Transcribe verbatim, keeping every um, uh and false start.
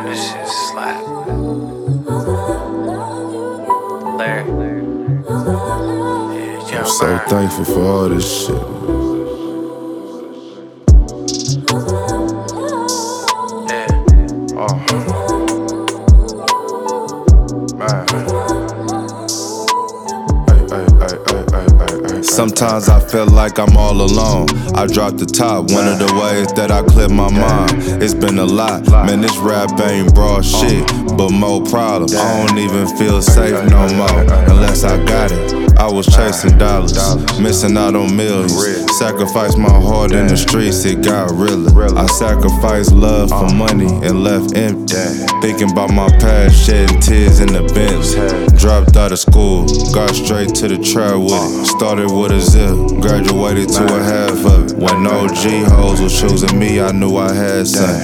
This shit slap. Larry. Yeah, I'm so thankful for all this shit. Yeah. Oh. Man. Sometimes I feel like I'm all alone. I dropped the top, one of the ways that I clear my mind. It's been a lot, man, this rap ain't brought shit, but more problems. I don't even feel safe no more, unless I got it. I was chasing dollars, missing out on millions. Sacrificed my heart in the streets, it got realer. I sacrificed love for money and left empty. Thinking about my past, shedding tears in the bench. Dropped out of school, got straight to the trap with it. Started with a zip, graduated to a half of it. When O G hoes was choosing me, I knew I had something.